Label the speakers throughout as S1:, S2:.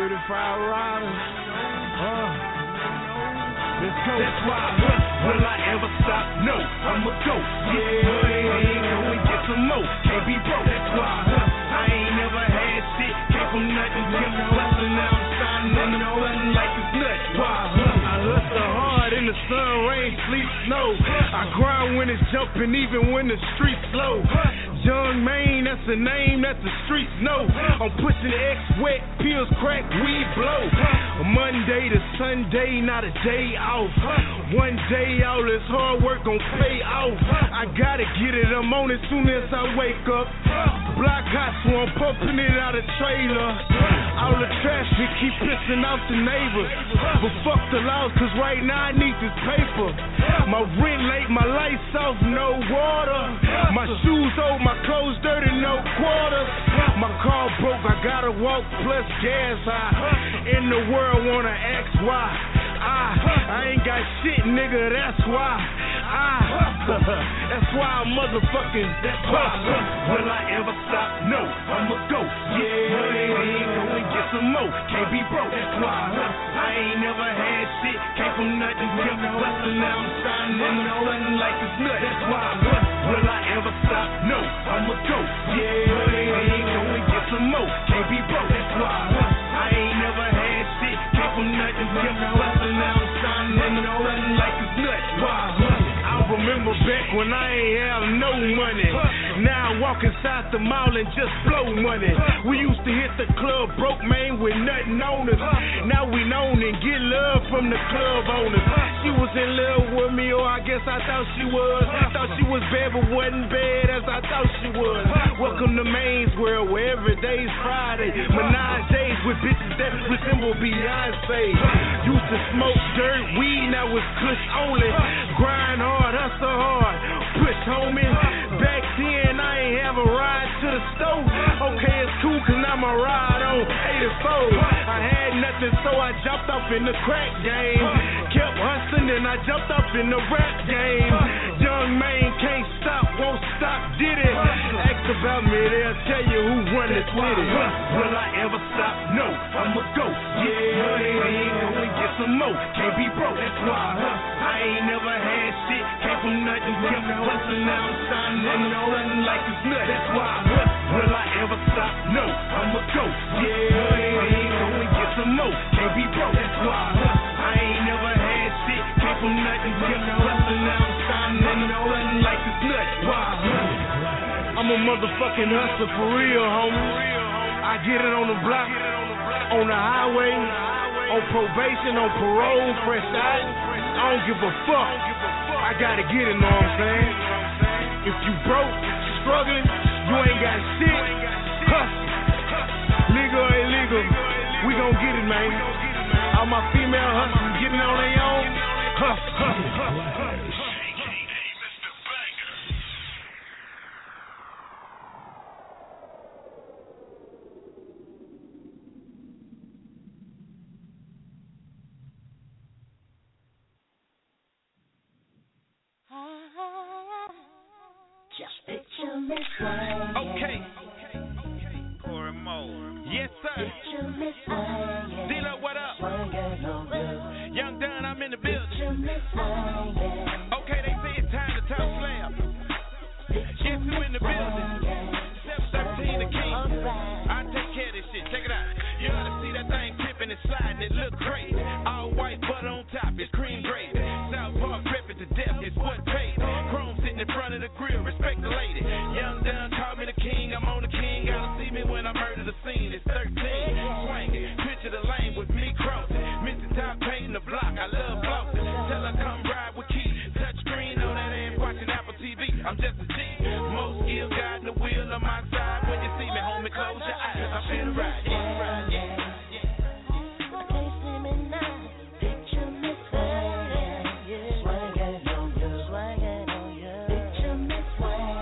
S1: certified rider. Let's go.
S2: That's why I will I ever stop? No, I'ma go. Yeah, ain't going get some more. Can't be broke. That's why I ain't never had shit. Came from nothing, kept bustin'. Now I'm shining on the button like it's nuts. Why
S1: I hustle hard in the sun, rain, sleet, snow. I grind when it's jumping, even when the streets slow. Young Maine, that's the name that the streets know. I'm pushing X wet, pills crack, weed blow. Monday to Sunday, not a day off. One day out, this hard work gon' pay off. I gotta get it, I'm on it soon as I wake up. Block hot, so I'm pumping it out of trailer. All the traffic keep pissing off the neighbors. But fuck the laws, cause right now I need this paper. My rent late, my lights off, no water. My shoes old, my clothes dirty, no quarters. My car broke, I gotta walk plus gas high. In the world wanna ask why. I ain't got shit, nigga, that's why. That's why I'm motherfucking.
S2: That's why. Will I ever stop? No, I'ma go. Yeah, ain't going get some more. Can't be broke. That's why I ain't never had shit. Came from nothing, kept bustin'. Now I'm shining on the button like it's nuts. That's why. Will I ever stop? No, I'ma go. Yeah, ain't going get some more. Can't be broke. That's why I ain't never had shit. Came from nothing, kept bustin'. Now I'm shining on the button like it's nuts. Why?
S1: I remember back when I ain't have no money. Now I walk inside the mall and just blow money. We used to hit the club broke, man, with nothing on us. Now we known and get love from the club owners. She was in love with me, or I guess I thought she was. Thought she was bad, but wasn't bad as I thought she was. Welcome to Maine's world, where every day's Friday. Menage days with bitches that resemble Beyonce. Used to smoke dirt, weed, now it's kush only. Grind hard, hustle hard, push homie. Back then I ain't have a ride to the stove. Okay, it's cool cause now my ride on 84. I had nothing so I jumped off in the crack game. Kept hustling and I jumped off in the rap game. Young Maine can't stop, won't stop, did it. Ask about me, they'll tell you who run the city.
S2: Will I ever stop? No, I'ma go. Yeah, ain't going get some more. Can't be broke. That's why I ain't never had shit. Came from nothing, kept bustin'. Now I'm shining on the button like it's nuts. That's why. Will I ever stop? No, I'ma go. Yeah, ain't going get some more. Can't be broke. That's why I ain't never had shit. Came from nothing, kept bustin'. Now I'm shining on the button like it's nuts. Why?
S1: I'm a motherfucking hustler for real, homie. I get it on the block, on the highway, on probation, on parole, fresh out. I don't give a fuck. I gotta get it, know what I'm saying? If you broke, struggling, you ain't got shit, hustle. Legal or illegal, we gon' get it, man. All my female hustlers getting on their own, hustle.
S3: Just picture me swinging.
S4: Okay. Corey Moore. Yes, sir.
S3: Picture me swinging.
S4: D-Lo, what up?
S3: Swinging on you.
S4: Young Dunn, I'm in the building.
S3: Picture me swinging.
S4: Okay, they say it's time to talk slam. Guess who in the building? 713 the king. I take care of this shit. Check it out. You ought to see that thing tipping and sliding. It look crazy. All white butter on top. It's cream gravy. South Park ripping to death. It's what paid. Chrome sitting in front of the grill. Respect the lady. Young Dunn call me the king. I'm on the king. Gotta see me when I murder the scene. It's 13. Swinging. Picture the lane with me crossing. Missing top painting the block. I love flossing. Tell her come ride with Keith. Touch screen on that ass watching Apple TV. I'm just a G. Most skill guiding the wheel on my side. When you see me, homie, close your eyes. I'm finna ride. Yeah, ride. Yeah.
S3: Swinging on you. Picture me swinging.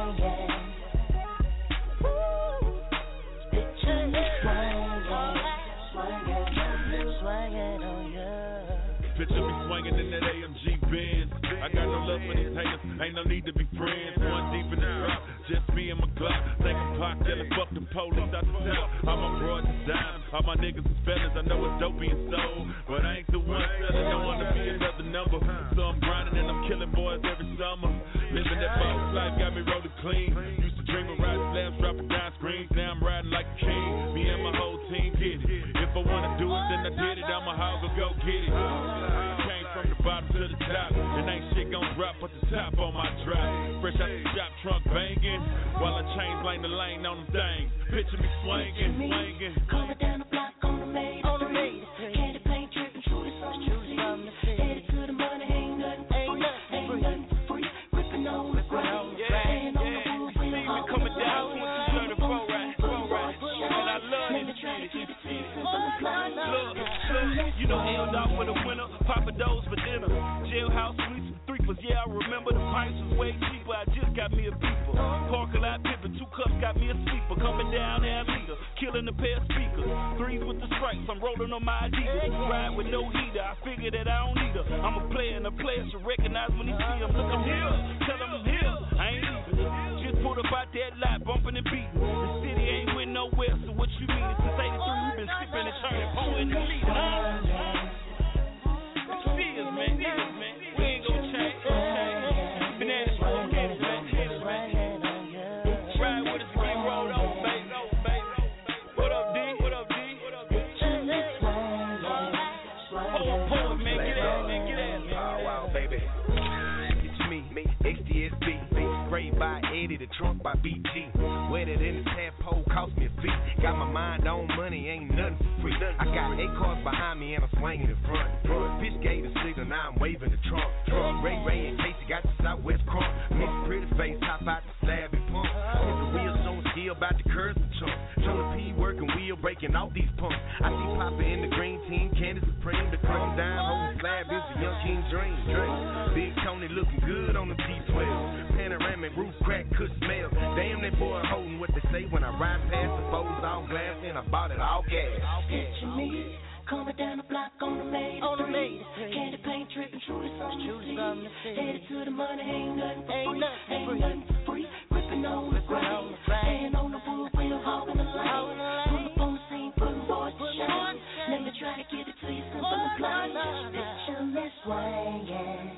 S5: Riding in that AMG Benz. I got no love for these haters, ain't no need to be friends. One deep in the drop, just me and my Glock. Think I'm Pac, yelling, fuck the police out the top. All my broads is dimes, all my niggas is fellas. I know it's dope being sold, but I ain't the one selling. Don't wanna be another number, so I'm grinding and I'm killing boys every summer. Living that boss life got me rolling clean. Used to dream of riding slabs, dropping down screens. Now I'm riding like a king. Me and my whole team get it. If I wanna do it, then I did it. I'm a hog, go get it. Came from the bottom to the top, and ain't shit gon' drop but the top on my drop. Fresh out the shop, trunk banging, while I change lane to lane on them things. Picture me swinging, swinging.
S3: Coming down the block on the maid. Candy paint tripping, true to something. Headed to the money, ain't nothing free. Ripping on the ground, staying on the roof.
S4: See me coming down, 234 right. And I love this shit. Look, you know, held out for the winter, Papa Do's for dinner. Jailhouse sweets and threepers, yeah, I remember the pints was way cheaper. I just got me a beeper. Parker lot pippin', 2 cups got me a sleeper. Coming down there, leader, killing a pair of speakers. 3s with the stripes, I'm rolling on my Adidas. Ride with no heater, I figure that I don't need her. I'm a player and a player should recognize when he see him. Look, I'm here, tell him I'm here, I ain't leaving. Just pulled up out that lot, bumping and beating. The city ain't went nowhere, so what you mean? Since 83, we've been sipping and turning, pulling and leading. Cheers, man. We ain't gonna change. Banana smoke, get it, man. Ride with us, get rolled over, baby. What up, D? Pull it, man. Get at it, man.
S2: Wow, baby. It's me, XDSB. Sprayed by Eddie, the trunk by BG. Wetted in the tadpole, cost me a fee. Got my mind on money, ain't nothing for free. I got 8 cars behind me and I'm swinging in front. Bitch gave the signal, now I'm waving the trunk. Ray and Casey got the Southwest crunk. Miss pretty face, hop out the slab and pump. If the wheels don't skill about the curves and chump. Trying P working wheel breaking off these pumps. I see Papa in the green team, Candy Supreme. The chrome down, holding slab is the young king dream. Big Tony looking good on the T12. Panoramic roof crack, could smell. Damn, that boy holding what they say when I ride past the foes all glass and I bought it all gas.
S3: Picture me coming down the block on the maid. Candy paint tripping, true to something. Headed to the money, ain't nothing free. Ripping on the ground, staying on the roof, we're hogging the line. Pull up on the scene, putting boys to shine. Never try to get it to you, simple and blind. Picture me swinging.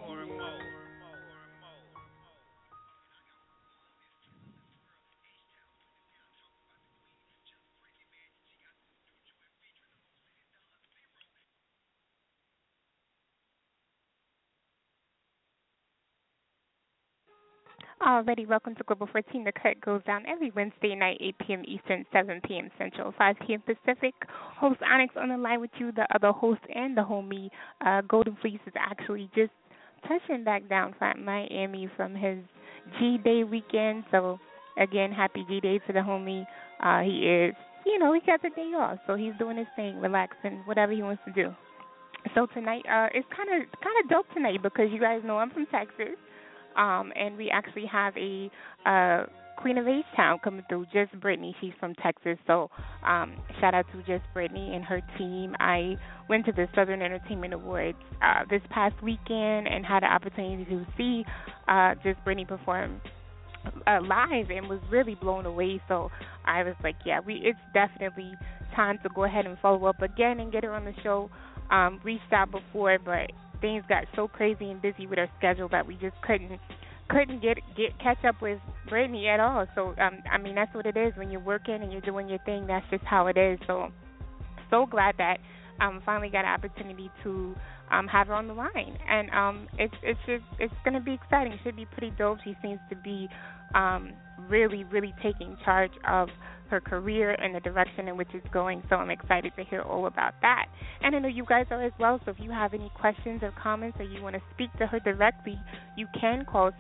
S6: Already, welcome to Global 14. The cut goes down every Wednesday night, 8 p.m. Eastern, 7 p.m. Central, 5 p.m. Pacific. Host Onyx on the line with you, the other host and the homie. Golden Fleece is actually just touching back down from Miami from his G-Day weekend. So, again, happy G-Day to the homie. He is, he got the day off, so he's doing his thing, relaxing, whatever he wants to do. So tonight, it's kind of dope tonight because you guys know I'm from Texas. And we actually have a Queen of H-Town coming through, Just Brittany. She's from Texas, so shout out to Just Brittany and her team. I went to the Southern Entertainment Awards this past weekend and had the opportunity to see Just Brittany perform live and was really blown away. So I was like, yeah, it's definitely time to go ahead and follow up again and get her on the show. Reached out before, but things got so crazy and busy with our schedule that we just couldn't catch up with Brittany at all. So I mean, that's what it is when you're working and you're doing your thing. That's just how it is. So glad that finally got an opportunity to have her on the line, and it's gonna be exciting. It should be pretty dope. She seems to be really taking charge of her career and the direction in which it's going, so I'm excited to hear all about that. And I know you guys are as well, so if you have any questions or comments or you want to speak to her directly, you can call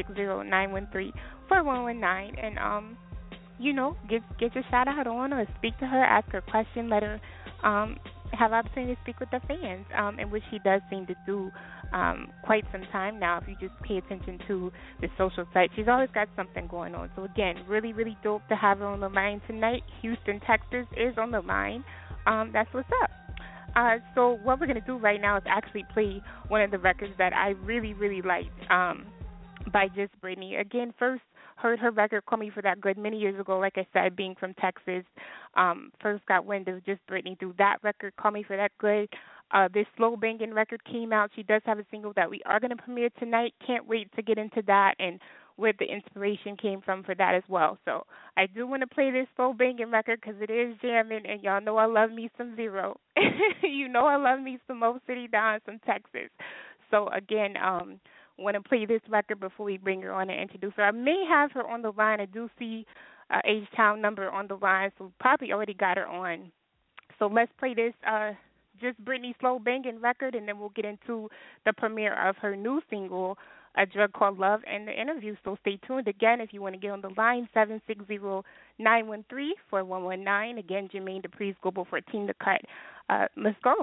S6: 760-913-4119 and, get your shout out on or speak to her, ask her a question, let her have opportunity to speak with the fans, and which she does seem to do quite some time now. If you just pay attention to the social site, she's always got something going on. So again, really dope to have her on the line tonight. Houston, Texas is on the line. That's what's up. So what we're gonna do right now is actually play one of the records that I really, really liked by Just Brittany. Again, first heard her record "Call Me for That Good" many years ago. Like I said, being from Texas, first got wind of Just Brittany through that record, "Call Me for That Good." This slow banging record came out. She does have a single that we are going to premiere tonight. Can't wait to get into that and where the inspiration came from for that as well. So I do want to play this slow banging record because it is jamming, and y'all know I love me some Zero. You know I love me some Mo City Don, some Texas. So again, want to play this record before we bring her on and introduce her. I may have her on the line. I do see H-Town number on the line, so probably already got her on. So let's play this Just Brittany slow banging record, and then we'll get into the premiere of her new single, A Drug Called Love, and the interview. So stay tuned. Again, if you want to get on the line, 760-913-4119. Again, Jermaine Dupri's Global 14 The Cut. Let's go.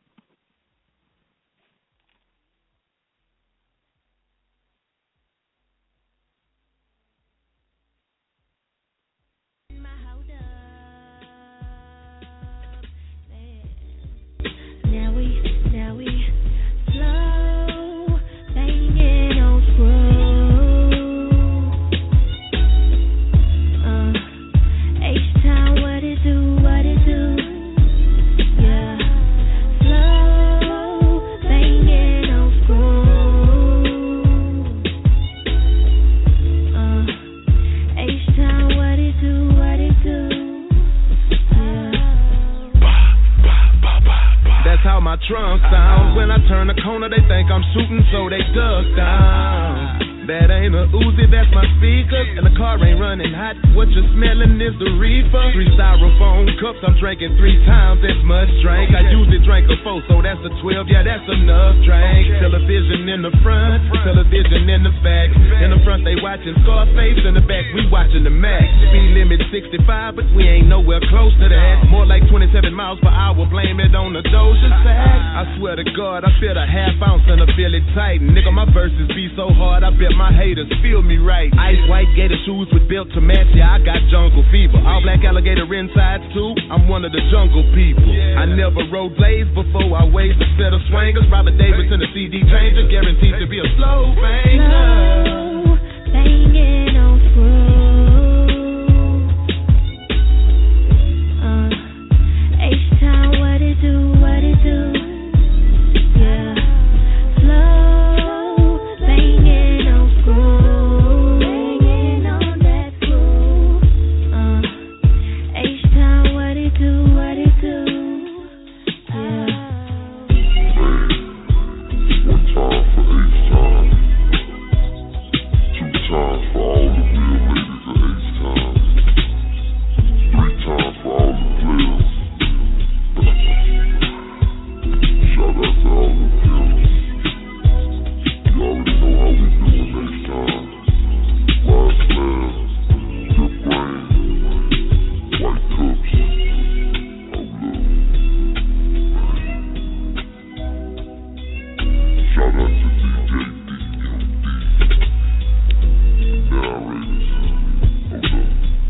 S3: Now we slow banging on screw. H-Town, what it do? Yeah, slow banging on screw. H-Town, what it do?
S1: That's how my trunk sounds. When I turn the corner, they think I'm shooting, so they duck down. That ain't a Uzi, that's my speaker. And the car ain't running hot. What you're smelling is the reefer. 3 styrofoam cups, I'm drinking 3 times as much drink. I usually drink a 4, so that's a 12. Yeah, that's enough drink. Television in the front, television in the back. In the front, they watching Scarface. In the back, we watching the Max. Speed limit 65, but we ain't nowhere close to that. More like 27 miles per hour. Blame it on the Doja sack. I swear to God, I feel a half ounce and I feel it tight. Nigga, my verses be so hard, I bet my haters feel me right. Ice white gator shoes with built to match, yeah, I got jungle fever. All black alligator insides too, I'm one of the jungle people. I never rode blades before I waved a set of swingers. Robert Davis in a CD changer, guaranteed to be a slow banger.
S3: Slow banging on screw. H-Town, what it do? Yeah, slow banging on screw. Banging on that screw. H-Town, what it do? Yeah.
S7: One time for H-Town. 2 times for all the real ladies of H-Town. 3 times for all the players. Shout out to all the pimps. You already know how we do in H-Town. Wise players, good brain, white cups. How love. Shout out to DJ DMD. Narrators. Hold up.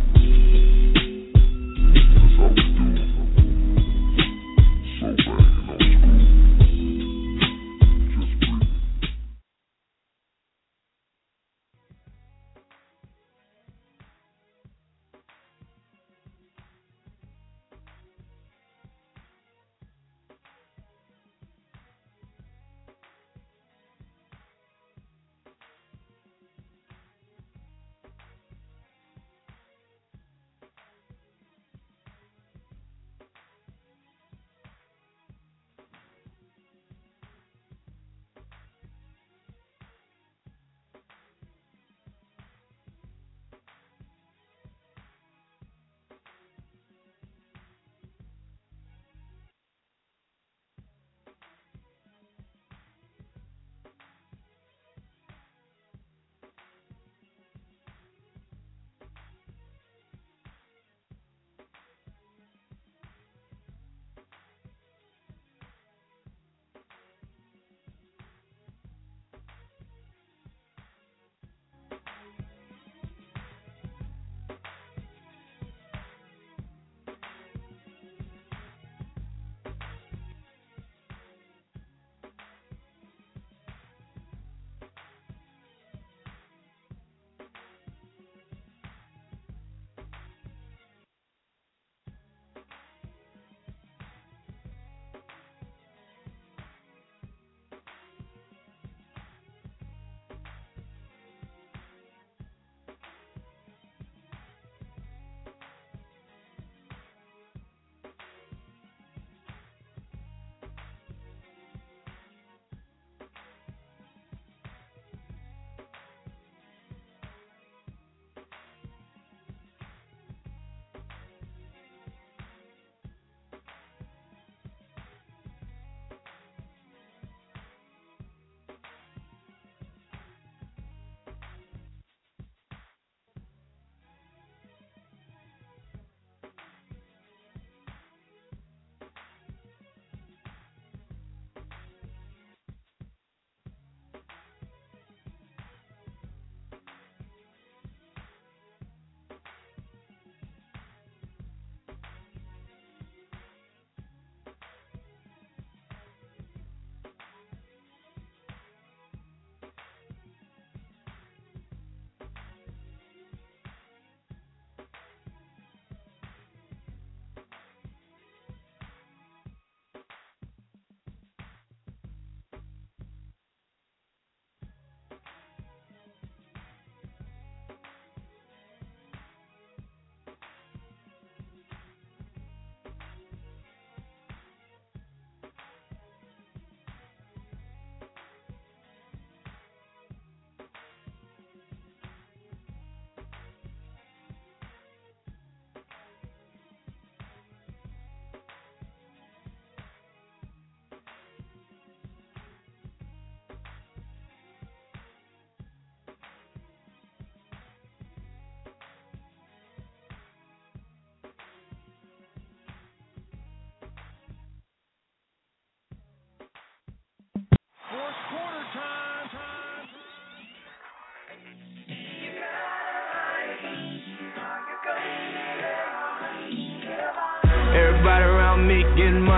S7: That's how we do it. So banging on screw. Just breathe.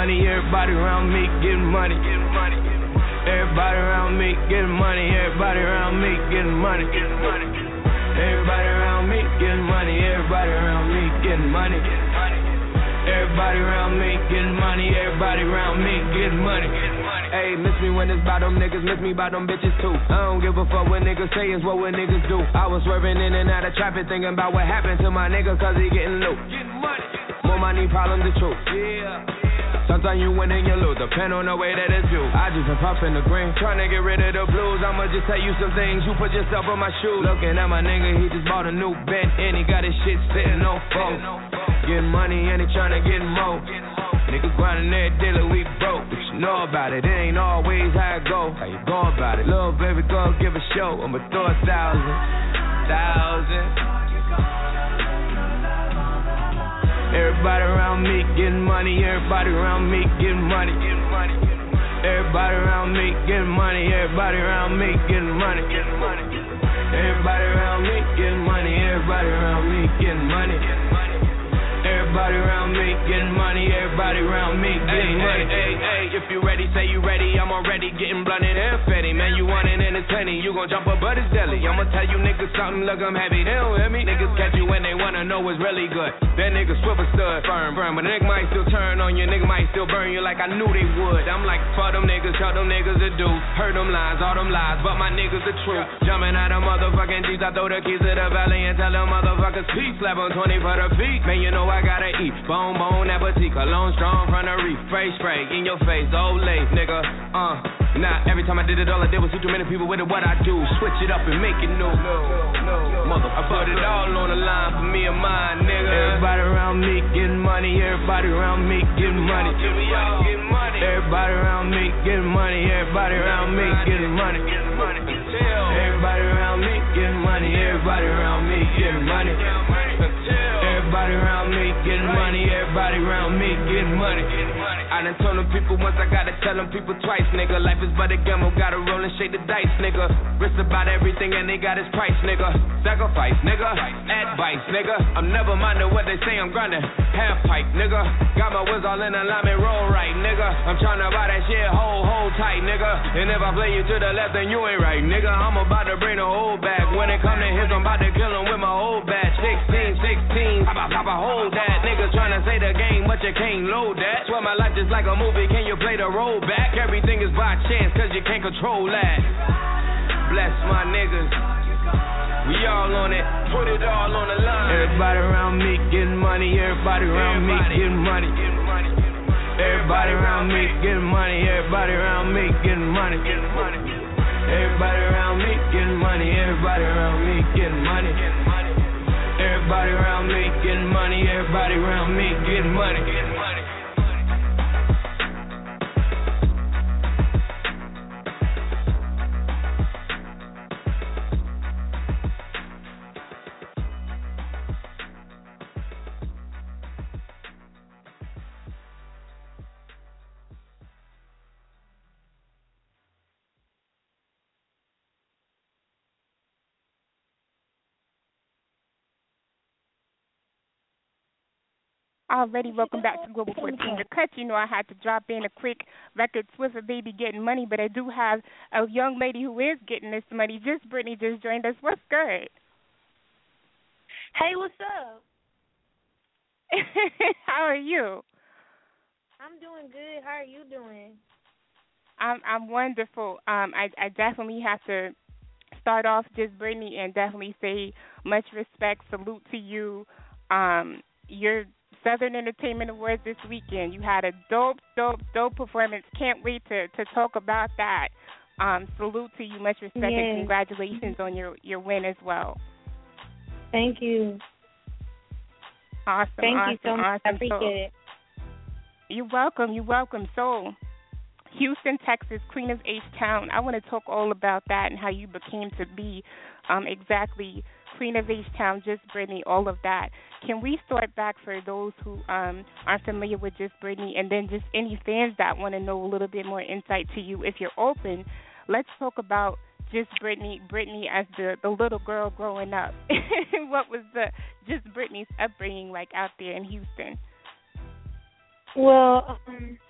S1: money, everybody around me getting money. Everybody around me getting money, everybody around me getting money. Everybody around me getting money, everybody around me getting money. Everybody around me getting money, everybody around me getting money. Hey, miss me when it's about them niggas, miss me about them bitches too. I don't give a fuck what niggas say, it's what niggas do. I was swerving in and out of traffic thinking about what happened to my nigga cause he getting loot. More money, problems, the truth. Yeah. Sometimes you win and you lose, depend on the way that it's viewed. I just been puffing the green, trying to get rid of the blues. I'ma just tell you some things, you put yourself on my shoes. Looking at my nigga, he just bought a new Benz and he got his shit sitting on phone. Getting money and he trying to get more. Niggas grinding that dealer, we broke. But you know about it, it ain't always how it go. How you go about it? Little baby, go give a show. I'ma throw 1,000. Everybody around me getting money, everybody around me getting money. Everybody around me getting money, everybody around me getting money. Everybody around me getting money, everybody around me getting money. Everybody around me getting money, everybody around me getting money. Hey, if you ready, say you ready, I'm already getting blunted and fatty. Man, you want it and it's plenty, you gon' jump up but it's deli. I'ma tell you niggas something, look, I'm happy, they don't hear me. Niggas catch you when they wanna know it's really good. That nigga swivel stud, firm, but a nigga might still turn on you, nigga might still burn you like I knew they would. I'm like, fuck them niggas, tell them niggas to do. Heard them lines, all them lies, but my niggas the truth. Jumping out of motherfucking G's, I throw the keys to the valley and tell them motherfuckers peace. Slap on 20 for the feet, man, you know I gotta eat. Bone, appetite, cologne strong from the reef. Spray, in your face, Olay, nigga, Nah, every time I did it, all I did was see too many people with it, what I do. Switch it up and make it new. Mother, I put it all on the line for me and mine, nigga. Everybody around me getting money, everybody around me getting money. Everybody around me getting money, everybody around me getting money. Everybody around me getting money, everybody around me getting money. Everybody around me getting money, everybody around me getting money. I done told them people once, I gotta tell them people twice, nigga. Life is but a gamble, gotta roll and shake the dice, nigga. Risk about everything and they got its price, nigga. Sacrifice, nigga. Advice, nigga. I'm never minding what they say, I'm grinding. Half pipe, nigga. Got my wheels all in alignment, roll right, nigga. I'm tryna buy that shit, hold tight, nigga. And if I play you to the left, then you ain't right, nigga. I'm about to bring the whole back. When it come to hits, I'm about to kill him with my whole batch. 16, pop a hold that. Niggas tryna say the game, but you can't load that. Swear my life just like a movie, can you play the role back? Everything is by chance, cause you can't control that. Bless my niggas. We all on it, put it all on the line. Everybody around me getting money, everybody around me getting money. Everybody around me getting money, everybody around me getting money. Everybody around me getting money, everybody around me getting money. Everybody around me getting money, everybody around me getting money.
S6: Already, welcome back to Global 14 The Cut. You know I had to drop in a quick record, Swiffer Baby Getting Money, but I do have a young lady who is getting this money. Just Brittany just joined us. What's good?
S8: Hey, what's up?
S6: How are you?
S8: I'm doing good. How are you doing?
S6: I'm wonderful. I definitely have to start off just Brittany and definitely say much respect, salute to you. Your Southern Entertainment Awards this weekend. You had a dope performance. Can't wait to talk about that. Salute to you, much respect, and congratulations on your win as well.
S8: Thank you.
S6: Awesome.
S8: Thank you so much.
S6: Awesome.
S8: I appreciate it.
S6: You're welcome. So, Houston, Texas, Queen of H-Town. I want to talk all about that and how you became to be exactly Queen of H-Town, just Brittany, all of that. Can we start back for those who aren't familiar with just Brittany, and then just any fans that want to know a little bit more insight to you, if you're open, let's talk about just Brittany as the little girl growing up. What was just Brittany's upbringing like out there in Houston?
S8: Well,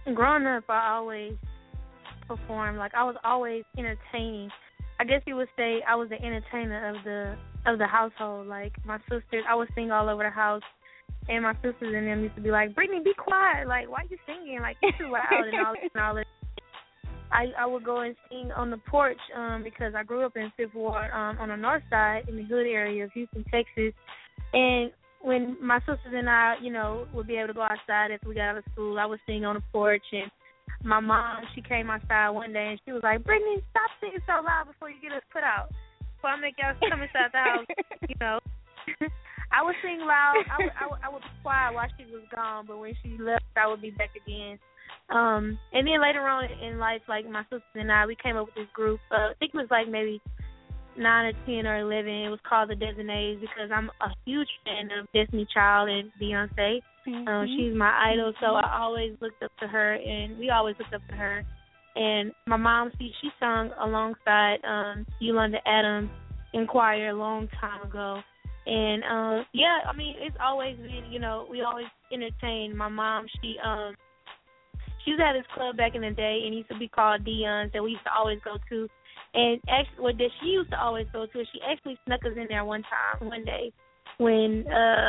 S8: Growing up, I always performed. Like, I was always entertaining. I guess you would say I was the entertainer of the household. Like, my sisters, I would sing all over the house, and my sisters and them used to be like, Brittany, be quiet. Like, why you singing? Like, it's too loud and all this. I would go and sing on the porch because I grew up in Fifth Ward on the north side in the hood area of Houston, Texas. And when my sisters and I, would be able to go outside after we got out of school, I would sing on the porch. And my mom, she came outside one day and she was like, Brittany, stop singing so loud before you get us put out. Before I make y'all come inside the house, I would sing loud. I would be quiet while she was gone, but when she left, I would be back again. And then later on in life, like my sisters and I, we came up with this group. I think it was like maybe 9 or 10 or 11. It was called the Designates because I'm a huge fan of Destiny Child and Beyonce. She's my idol, so I always looked up to her, and we always looked up to her. And my mom, she sung alongside Yolanda Adams in choir a long time ago. And, it's always been, we always entertain. My mom, she used to have this club back in the day, and it used to be called Dion's that we used to always go to. And actually, that she used to always go to, she actually snuck us in there one day when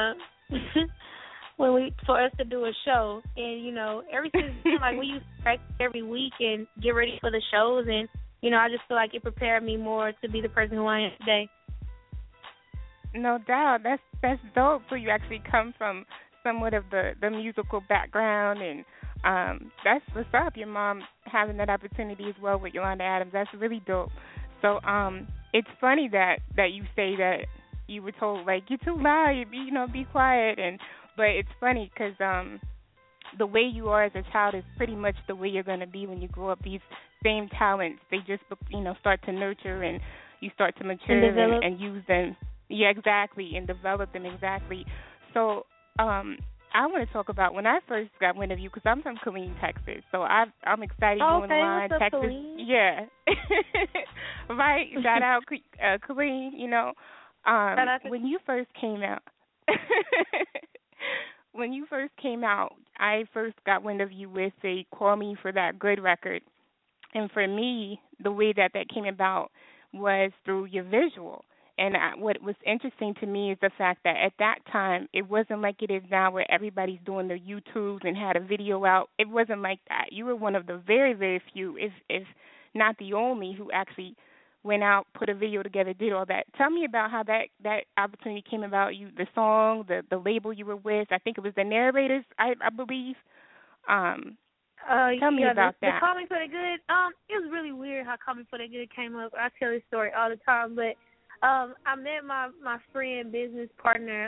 S8: for us to do a show. And, ever since, like, we used to practice every week and get ready for the shows. And, I just feel like it prepared me more to be the person who I am today.
S6: No doubt. That's dope. So you actually come from somewhat of the musical background, and that's what's up. Your mom having that opportunity as well with Yolanda Adams. That's really dope. So it's funny that you say that you were told, like, you're too loud, be quiet. But it's funny because the way you are as a child is pretty much the way you're going to be when you grow up. These same talents, they just, start to nurture, and you start to mature and use them. Yeah, exactly, and develop them, exactly. So I want to talk about when I first got wind of you, because I'm from Killeen, Texas. So I'm excited you're on the line.
S8: What's up,
S6: Texas,
S8: Killeen?
S6: Yeah. Right, shout out Killeen, when you first came out. When you first came out, I first got wind of you with a Call Me for That Good record. And for me, the way that came about was through your visual. And what was interesting to me is the fact that at that time, it wasn't like it is now where everybody's doing their YouTubes and had a video out. It wasn't like that. You were one of the very, very few, if not the only, who actually went out, put a video together, did all that. Tell me about how that opportunity came about. You, the song, the label you were with. I think it was the Narrators, I believe. Tell me about that.
S8: The Call Me for the Good. It was really weird how Call Me for the Good came up. I tell this story all the time, but I met my friend, business partner,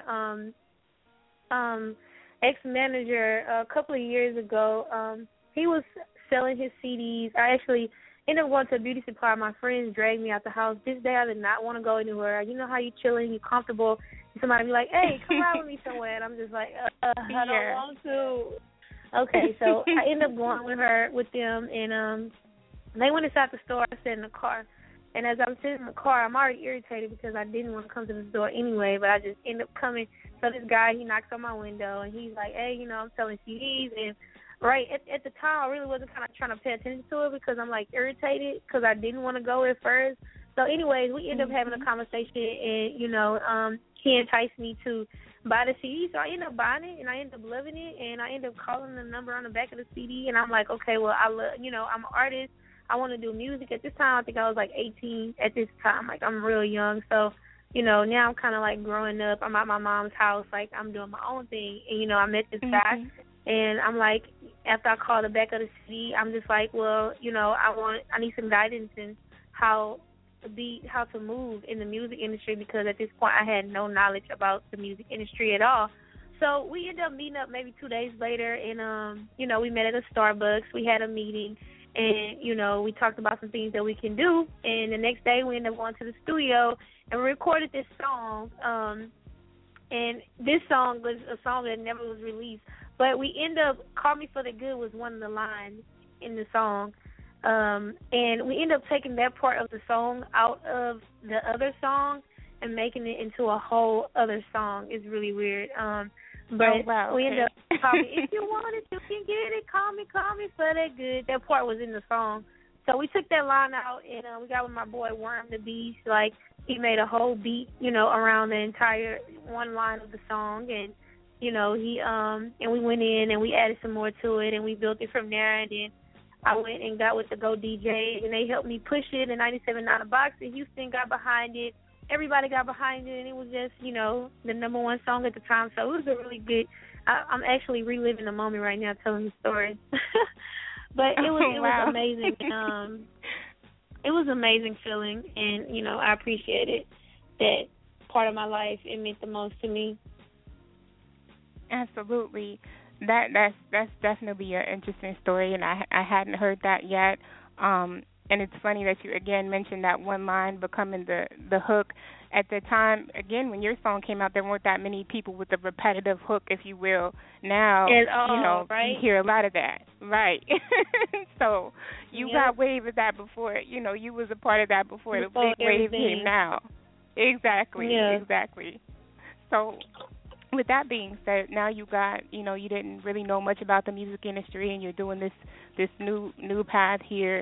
S8: ex-manager a couple of years ago. He was selling his CDs. I actually ended up going to a beauty supply. My friends dragged me out the house. This day I did not want to go anywhere. You know how you chilling, you comfortable, and somebody be like, hey, come ride with me somewhere. And I'm just like, I don't want to. Okay, so I ended up going with them, and they went inside the store. I sat in the car. And as I'm sitting in the car, I'm already irritated because I didn't want to come to the store anyway, but I just ended up coming. So this guy, he knocks on my window, and he's like, hey, I'm selling CDs. And right at the time, I really wasn't kind of trying to pay attention to it because I'm, like, irritated because I didn't want to go at first. So anyways, we ended up having a conversation, and, he enticed me to buy the CD. So I ended up buying it, and I ended up loving it, and I ended up calling the number on the back of the CD. And I'm like, okay, well, I'm an artist. I want to do music. At this time, I think I was like 18 at this time. Like, I'm real young. So, now I'm kind of like growing up. I'm at my mom's house. Like, I'm doing my own thing. And, I met this guy. And I'm like, after I called the back of the CD, I'm just like, well, I need some guidance in how to move in the music industry, because at this point I had no knowledge about the music industry at all. So we ended up meeting up maybe 2 days later, and, we met at a Starbucks. We had a meeting. And, we talked about some things that we can do. And the next day we ended up going to the studio and we recorded this song. And this song was a song that never was released. But we ended up, Call Me for the Good was one of the lines in the song. And we ended up taking that part of the song out of the other song and making it into a whole other song. It's really weird. But
S6: wow,
S8: we ended
S6: okay.
S8: up calling if you want it, you can get it. Call me for that good. That part was in the song. So we took that line out, and we got with my boy Worm the Beast. Like, he made a whole beat, around the entire one line of the song. And, he and we went in and we added some more to it, and we built it from there. And then I went and got with the Go DJ, and they helped me push it. And 97.9 Box in Houston got behind it. Everybody got behind it, and it was just, the number one song at the time. So it was a really good. I'm actually reliving the moment right now, telling the story. But it was amazing. It was an amazing feeling, and I appreciated that part of my life. It meant the most to me.
S6: Absolutely, that's definitely an interesting story, and I hadn't heard that yet. And it's funny that you again mentioned that one line becoming the hook. At the time, again, when your song came out, there weren't that many people with the repetitive hook, if you will. Now,
S8: right?
S6: you hear a lot of that, right? So you got wave of that before. You was a part of that before the big wave came. Now, exactly. So, with that being said, now you got, you didn't really know much about the music industry, and you're doing this new path here.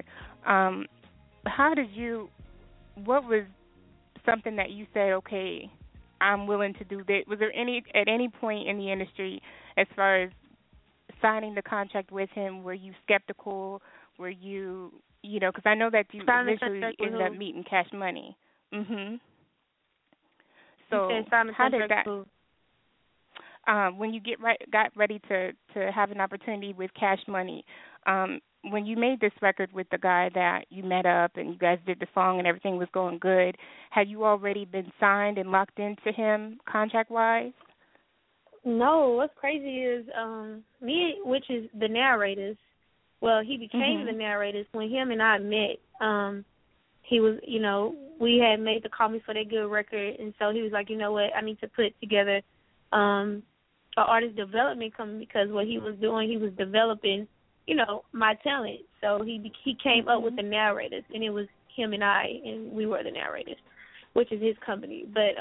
S6: What was something that you said, okay, I'm willing to do this? Was there at any point in the industry, as far as signing the contract with him, were you skeptical? Were you, because I know that you eventually ended up meeting Cash Money. Mhm. So how did that? When you got ready to have an opportunity with Cash Money, when you made this record with the guy that you met up and you guys did the song and everything was going good, had you already been signed and locked into him contract-wise?
S8: No, what's crazy is me, which is the Narrators. Well, he became the Narrators when him and I met. He was, we had made the Call Me For That Good record, and so he was like, you know what, I need to put together an artist development company, because what he was doing, he was developing, my talent. So he came up with the Narrators, and it was him and I, and we were the Narrators, which is his company. But,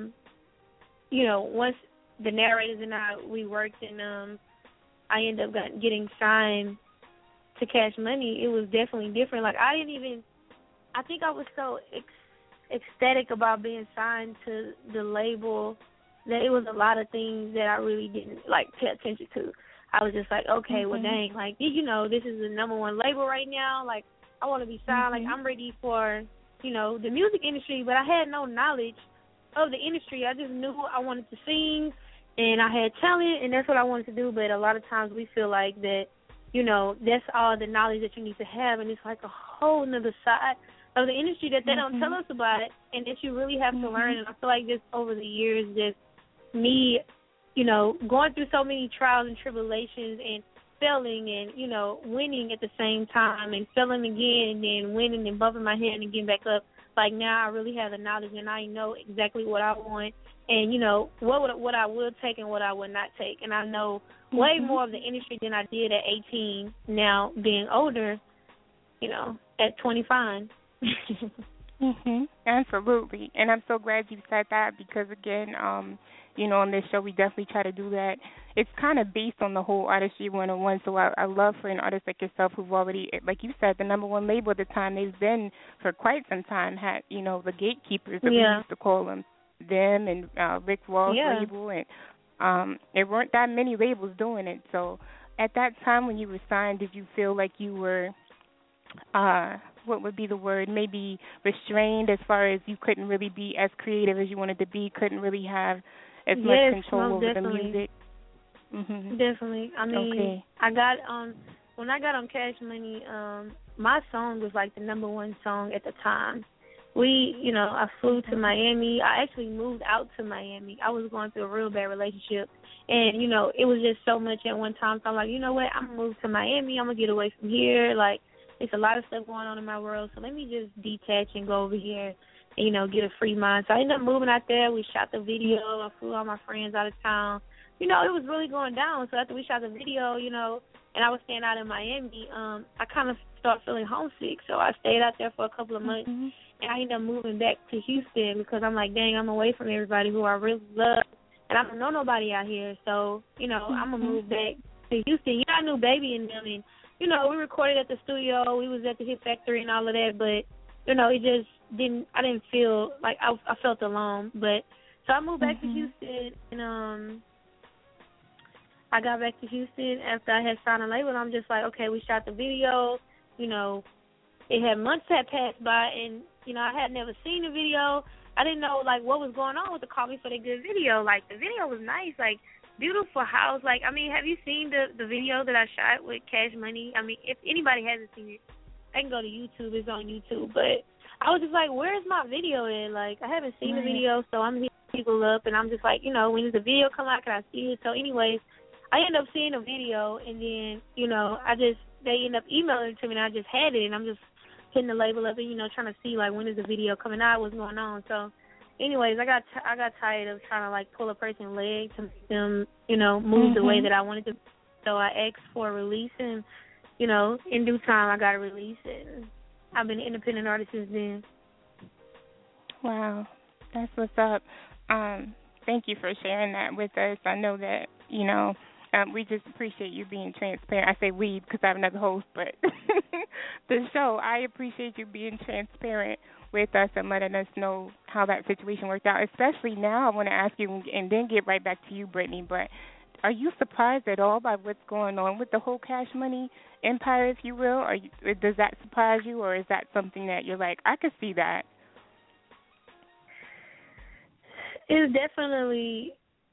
S8: once the Narrators and we worked, and I ended up getting signed to Cash Money, it was definitely different. Like, I think I was so ecstatic about being signed to the label that it was a lot of things that I really didn't, pay attention to. I was just like, okay, well, dang, this is the number one label right now. Like, I want to be signed. Like, I'm ready for, the music industry, but I had no knowledge of the industry. I just knew I wanted to sing, and I had talent, and that's what I wanted to do. But a lot of times we feel like that, that's all the knowledge that you need to have, and it's like a whole nother side of the industry that they don't tell us about it, and that you really have to learn. And I feel like just over the years, just me, going through so many trials and tribulations and failing and, winning at the same time, and failing again and then winning and bumping my head and getting back up. Like, now I really have the knowledge, and I know exactly what I want and, what I will take and what I will not take. And I know way more of the industry than I did at 18, now being older, at 25.
S6: Absolutely. And I'm so glad you said that, because, again, on this show we definitely try to do that. It's kind of based on the whole Artistry 101, so I love for an artist like yourself who've already, like you said, the number one label at the time, they've been for quite some time, had, the gatekeepers that we used to call them and Rick Ross label, and there weren't that many labels doing it. So at that time when you were signed, did you feel like you were what would be the word, maybe restrained, as far as you couldn't really be as creative as you wanted to be, couldn't really have as much control over the music?
S8: Definitely. I mean, I got when I got on Cash Money, my song was like the number one song at the time. I flew to Miami. I actually moved out to Miami. I was going through a real bad relationship, and it was just so much at one time. So I'm like, you know what? I'm gonna move to Miami. I'm gonna get away from here. Like, there's a lot of stuff going on in my world, so let me just detach and go over here and, get a free mind. So I ended up moving out there. We shot the video. I flew all my friends out of town. It was really going down. So after we shot the video, and I was staying out in Miami, I kind of started feeling homesick. So I stayed out there for a couple of months, and I ended up moving back to Houston because I'm like, dang, I'm away from everybody who I really love, and and I don't know nobody out here, so, you know, I'm going to move back to Houston. Yeah, I knew Baby and them, and, you know, we recorded at the studio. We was at the Hit Factory and all of that, but, you know, it just I didn't feel like I felt alone. But so I moved back to Houston, and I got back to Houston after I had signed a label, and I'm just like, okay, we shot the video. You know, months had passed by, and, you know, I had never seen the video. I didn't know, like, what was going on with the Call Me For The Good video. Like, the video was nice, like, beautiful house. Like, I mean, have you seen the video that I shot with Cash Money? I mean, if anybody hasn't seen it, I can go to YouTube. It's on YouTube. But I was just like, where's my video at? Like, I haven't seen the video, so I'm hitting people up, and I'm just like, you know, when does the video come out? Can I see it? So anyways, I ended up seeing the video, and then, you know, they ended up emailing it to me, and I just had it, and I'm just hitting the label up and, you know, trying to see, like, when is the video coming out, what's going on. So anyways, I got tired of trying to, like, pull a person's leg to make them, you know, move the way that I wanted to. So I asked for a release, and, you know, in due time I got a release, and I've been an independent artist since then.
S6: Wow, that's what's up. Thank you for sharing that with us. I know that, you know, we just appreciate you being transparent. I say we because I have another host, but the show, I appreciate you being transparent with us and letting us know how that situation worked out, especially now. I want to ask you, and then get right back to you, Brittany, but are you surprised at all by what's going on with the whole Cash Money empire, if you will? Does that surprise you, or is that something that you're like, I could see that?
S8: It's definitely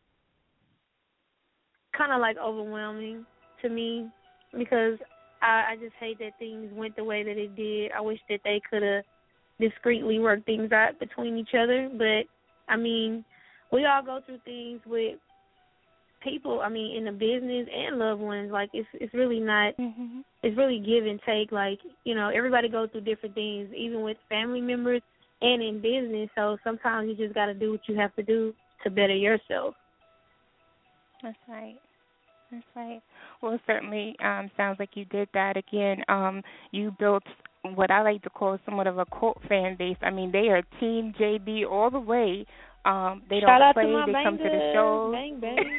S8: kind of like overwhelming to me because I just hate that things went the way that it did. I wish that they could have discreetly worked things out between each other. But, I mean, we all go through things with people, I mean, in the business and loved ones. Like, it's really not, it's really give and take. Like, you know, everybody goes through different things, even with family members and in business. So sometimes you just got to do what you have to do to better yourself.
S6: That's right. That's right. Well, it certainly sounds like you did that again. You built what I like to call somewhat of a cult fan base. I mean, they are Team JB all the way. They
S8: Shout
S6: don't play.
S8: They
S6: come to the shows.
S8: Bang, bang.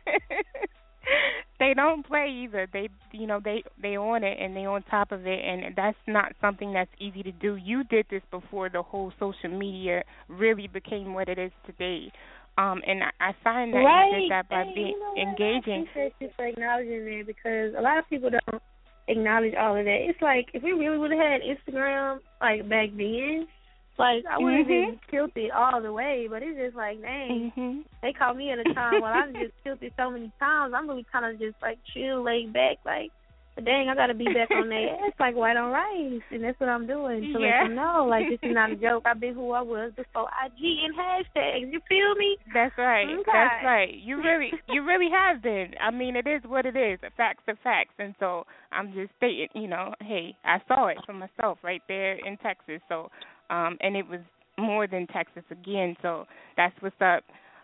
S6: They don't play either. They own it and they on top of it, and that's not something that's easy to do. You did this before the whole social media really became what it is today. And I find that you did that by being engaging.
S8: I appreciate you for acknowledging that because a lot of people don't acknowledge all of that. It's like if we really would have had Instagram like back then, like I would have been tilted all the way. But it's just like, dang, they caught me at a time while I'm just tilted so many times. I'm really kind of just like chill, laid back, like. But dang, I got to be back on their ass like white on rice, and that's what I'm doing to let them know, like, this is not a joke. I've been who I was before IG and hashtags. You feel me?
S6: That's right.
S8: Okay.
S6: That's right. You really have been. I mean, it is what it is. Facts are facts, and so I'm just stating, you know, hey, I saw it for myself right there in Texas. So, and it was more than Texas again. So that's what's up.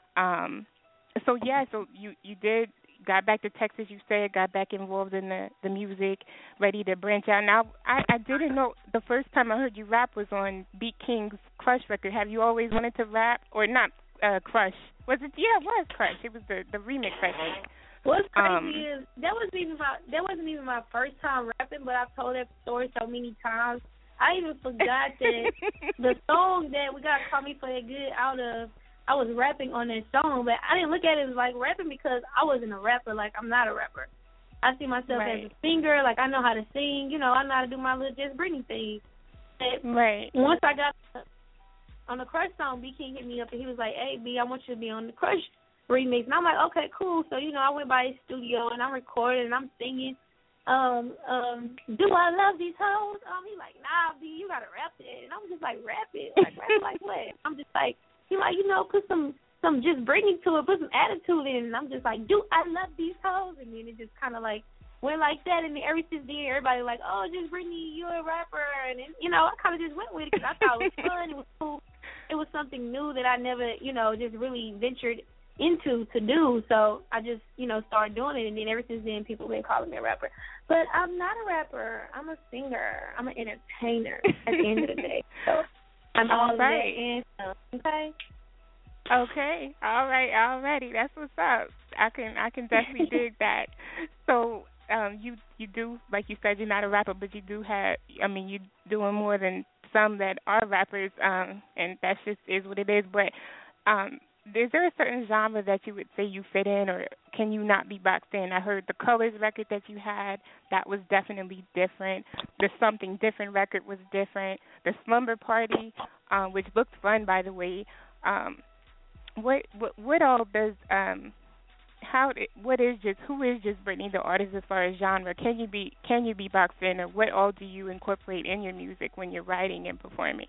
S6: So you did. Got back to Texas, you said, got back involved in the music, ready to branch out. Now, I didn't know the first time I heard you rap was on Beat King's Crush record. Have you always wanted to rap? Or not Crush? Was it? Yeah, it was Crush. It was the remix, I think.
S8: What's crazy is that wasn't even my first time rapping, but I've told that story so many times. I even forgot that the song that we got Call Me For That Good out of, I was rapping on that song, but I didn't look at it as like rapping because I wasn't a rapper. Like, I'm not a rapper. I see myself as a singer. Like, I know how to sing. You know, I know how to do my little Just Brittany thing. And once I got on the Crush song, B King hit me up and he was like, "Hey, B, I want you to be on the Crush remix." And I'm like, okay, cool. So, you know, I went by his studio and I'm recording and I'm singing. Do I love these hoes? He's like, nah, B, you gotta rap it. And I'm just like, rap it. Like, rap like what? I'm just like, he like, you know, put some Just Brittany to it, put some attitude in. And I'm just like, do I love these hoes? And then it just kind of like went like that. And then ever since then, everybody like, oh, Just Brittany, you're a rapper. And then, you know, I kind of just went with it because I thought it was fun. It was cool. It was something new that I never, you know, just really ventured into to do. So I just, you know, started doing it. And then ever since then, people have been calling me a rapper. But I'm not a rapper. I'm a singer. I'm an entertainer at the end of the day. So I'm all that and stuff, okay?
S6: Okay, all right, already. That's what's up. I can definitely dig that. So, you do, like you said, you're not a rapper, but you do have. I mean, you're doing more than some that are rappers. And that's just is what it is. But, is there a certain genre that you would say you fit in, or can you not be boxed in? I heard the Colors record that you had, that was definitely different. The Something Different record was different. The Slumber Party, which looked fun, by the way. What all does what is just who is just Brittany the artist as far as genre? Can you be boxed in, or what all do you incorporate in your music when you're writing and performing?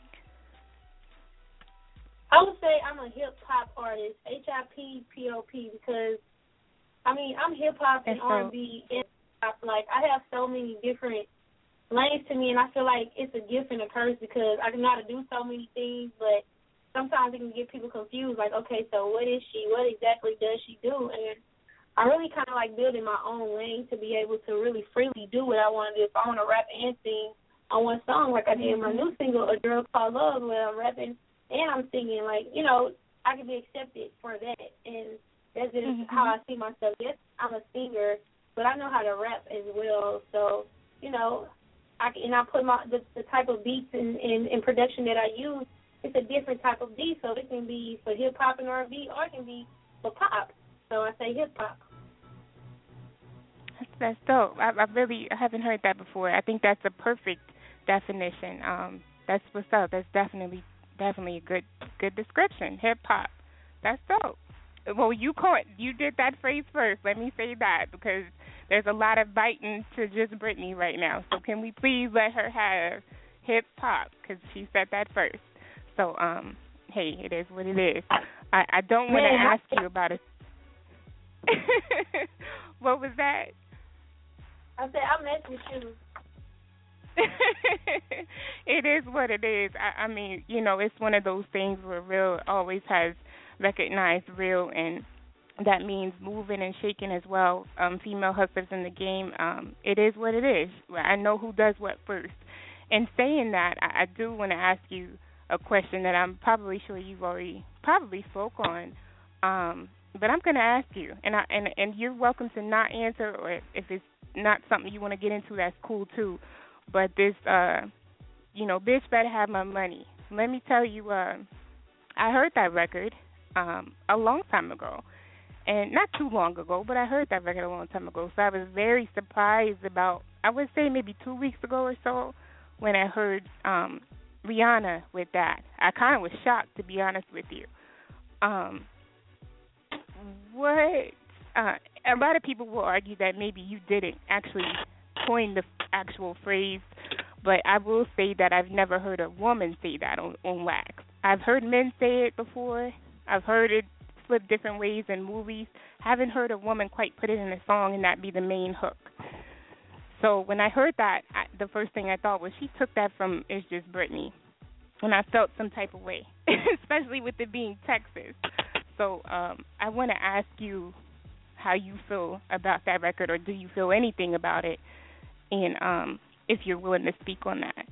S8: I would say I'm a hip hop artist, HIPPOP, because I mean I'm hip hop and R&B and pop. Like I have so many different lanes to me, and I feel like it's a gift and a curse because I know how to do so many things, but sometimes it can get people confused, like, okay, so what is she? What exactly does she do? And I really kind of like building my own lane to be able to really freely do what I want to do. If I want to rap and sing on one song, like I did my new single, A Girl Called Love, where I'm rapping and I'm singing, like, you know, I can be accepted for that. And that's just how I see myself. Yes, I'm a singer, but I know how to rap as well. So, you know, I put the type of beats and production that I use. It's a different type of beat, so it can be for hip-hop and R&B, or it can be for pop. So I say hip-hop.
S6: That's dope. I haven't heard that before. I think that's a perfect definition. That's what's up. That's definitely a good description. Hip-hop. That's dope. Well, you did that phrase first. Let me say that, because there's a lot of biting to just Brittany right now. So can we please let her have hip-hop, because she said that first. So, hey, it is what it is. I don't want to ask you about it. What was that?
S8: I said I mess with you.
S6: It is what it is. I mean, you know, it's one of those things where real always has recognized real, and that means moving and shaking as well. Female hustlers in the game. It is what it is. I know who does what first. And saying that, I do want to ask you a question that I'm probably sure you've already probably spoke on, but I'm going to ask you, and you're welcome to not answer, or if it's not something you want to get into, that's cool too. But this, Bitch Better Have My Money. Let me tell you, I heard that record a long time ago, and not too long ago, but I heard that record a long time ago. So I was very surprised about, I would say maybe 2 weeks ago or so, when I heard Rihanna with that. I kind of was shocked, to be honest with you. A lot of people will argue that maybe you didn't actually coin the actual phrase, but I will say that I've never heard a woman say that on wax. I've heard men say it before. I've heard it flip different ways in movies. Haven't heard a woman quite put it in a song and that be the main hook. So when I heard that, the first thing I thought was she took that from It's Just Brittany. And I felt some type of way, especially with it being Texas. So I want to ask you how you feel about that record, or do you feel anything about it, and if you're willing to speak on that.